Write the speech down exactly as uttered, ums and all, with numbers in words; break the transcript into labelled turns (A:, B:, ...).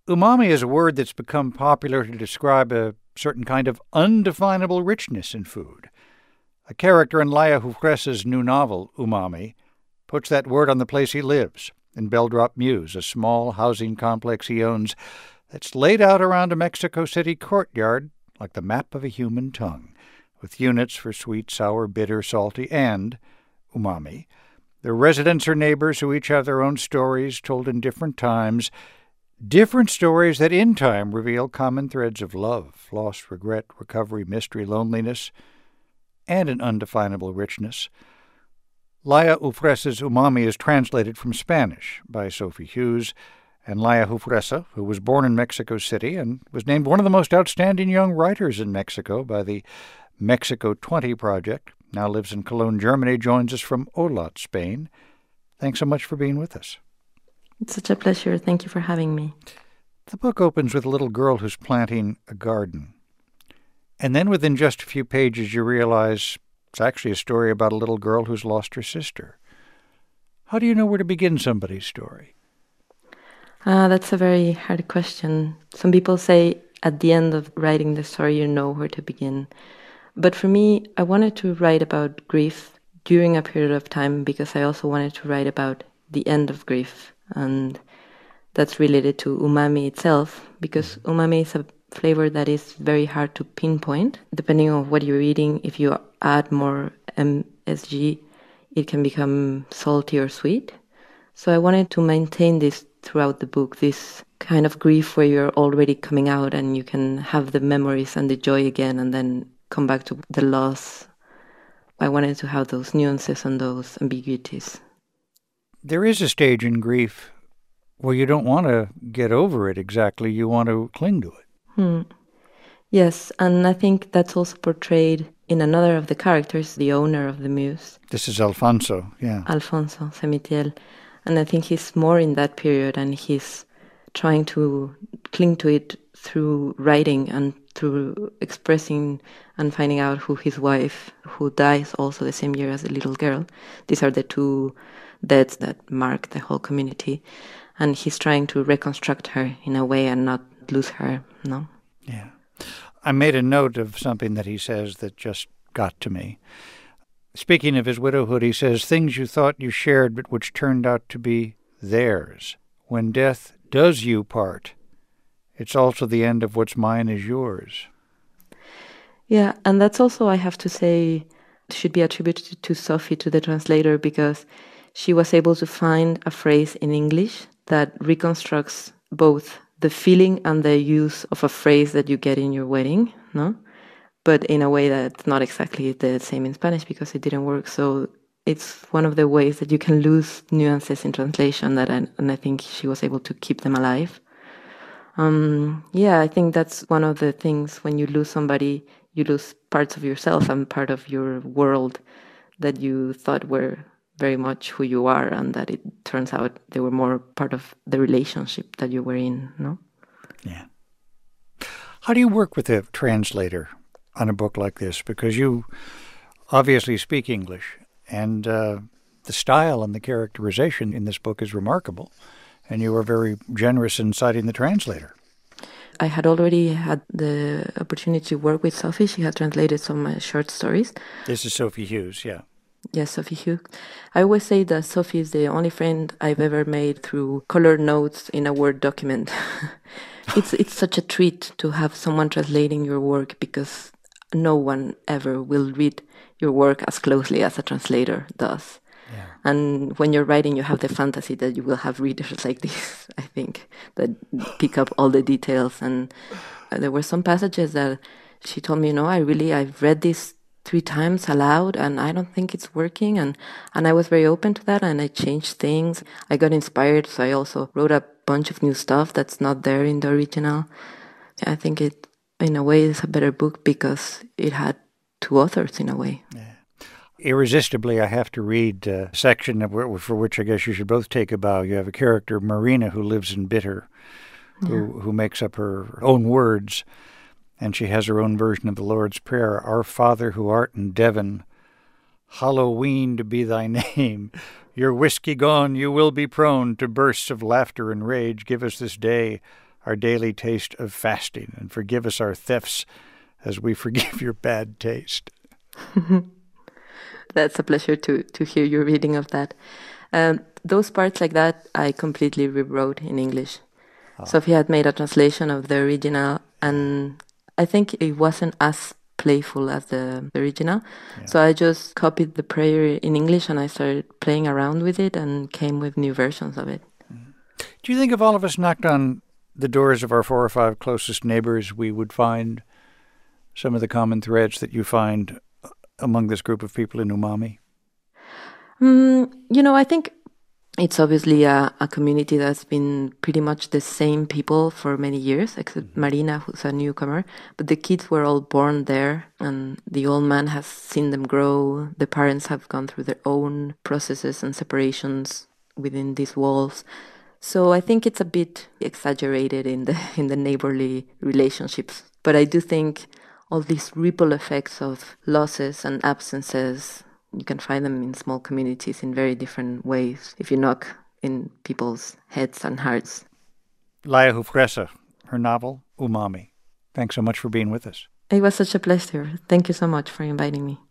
A: Umami is a word that's become popular to describe a certain kind of undefinable richness in food. A character in Laia Hufresa's new novel, Umami, puts that word on the place he lives, in Beldrop Mews, a small housing complex he owns that's laid out around a Mexico City courtyard like the map of a human tongue, with units for sweet, sour, bitter, salty, and umami. The residents are neighbors who each have their own stories told in different times, different stories that in time reveal common threads of love, loss, regret, recovery, mystery, loneliness, and an undefinable richness. Laia Hufresa's Umami is translated from Spanish by Sophie Hughes, and Laia Hufresa, who was born in Mexico City and was named one of the most outstanding young writers in Mexico by the Mexico twenty Project, now lives in Cologne, Germany, joins us from Olot, Spain. Thanks so much for being with us.
B: It's such a pleasure. Thank you for having me.
A: The book opens with a little girl who's planting a garden. And then within just a few pages you realize it's actually a story about a little girl who's lost her sister. How do you know where to begin somebody's story?
B: Uh, that's a very hard question. Some people say at the end of writing the story you know where to begin. But for me, I wanted to write about grief during a period of time because I also wanted to write about the end of grief. And that's related to umami itself, because umami is a flavor that is very hard to pinpoint. Depending on what you're eating, if you add more M S G, it can become salty or sweet. So I wanted to maintain this throughout the book, this kind of grief where you're already coming out and you can have the memories and the joy again and then come back to the loss. I wanted to have those nuances and those ambiguities.
A: There is a stage in grief where you don't want to get over it exactly. You want to cling to it.
B: Hmm. Yes, and I think that's also portrayed in another of the characters, the owner of the Mews.
A: This is Alfonso, yeah.
B: Alfonso Semitiel. And I think he's more in that period, and he's trying to cling to it through writing and through expressing and finding out who his wife, who dies also the same year as the little girl. These are the two deaths that mark the whole community. And he's trying to reconstruct her in a way and not lose her, no?
A: Yeah. I made a note of something that he says that just got to me. Speaking of his widowhood, he says, things you thought you shared but which turned out to be theirs. When death does you part, it's also the end of what's mine is yours.
B: Yeah, and that's also, I have to say, should be attributed to Sophie, to the translator, because she was able to find a phrase in English that reconstructs both the feeling and the use of a phrase that you get in your wedding, no? But in a way that's not exactly the same in Spanish because it didn't work. So it's one of the ways that you can lose nuances in translation that I, and I think she was able to keep them alive. Um, yeah, I think that's one of the things when you lose somebody, you lose parts of yourself and part of your world that you thought were very much who you are, and that it turns out they were more part of the relationship that you were in, no?
A: Yeah. How do you work with a translator on a book like this? Because you obviously speak English, and uh, the style and the characterization in this book is remarkable, and you were very generous in citing the translator.
B: I had already had the opportunity to work with Sophie. She had translated some of my short stories.
A: This is Sophie Hughes, yeah.
B: Yes, Sophie Hughes. I always say that Sophie is the only friend I've ever made through colored notes in a Word document. it's it's such a treat to have someone translating your work because no one ever will read your work as closely as a translator does.
A: Yeah.
B: And when you're writing, you have the fantasy that you will have readers like this, I think, that pick up all the details. And there were some passages that she told me, you know, I really, I've read this three times aloud and I don't think it's working. And, and I was very open to that and I changed things. I got inspired, so I also wrote a bunch of new stuff that's not there in the original. I think it, in a way, is a better book because it had two authors in a way.
A: Yeah. Irresistibly, I have to read a section of where, for which I guess you should both take a bow. You have a character, Marina, who lives in Bitter, yeah. who, who makes up her own words, and she has her own version of the Lord's Prayer. Our Father who art in Devon, Halloween to be thy name. Your whiskey gone, you will be prone to bursts of laughter and rage. Give us this day our daily taste of fasting, and forgive us our thefts as we forgive your bad taste.
B: That's a pleasure to, to hear your reading of that. Um, those parts like that, I completely rewrote in English. Oh. Sophie had made a translation of the original, and I think it wasn't as playful as the, the original. Yeah. So I just copied the prayer in English, and I started playing around with it and came with new versions of it.
A: Do you think if all of us knocked on the doors of our four or five closest neighbors, we would find some of the common threads that you find among this group of people in Umami?
B: Mm, you know, I think it's obviously a, a community that's been pretty much the same people for many years, except mm-hmm. Marina, who's a newcomer. But the kids were all born there, and the old man has seen them grow. The parents have gone through their own processes and separations within these walls. So I think it's a bit exaggerated in the in the neighborly relationships. But I do think all these ripple effects of losses and absences, you can find them in small communities in very different ways if you knock in people's heads and hearts.
A: Laia Hufresa, her novel, Umami. Thanks so much for being with us.
B: It was such a pleasure. Thank you so much for inviting me.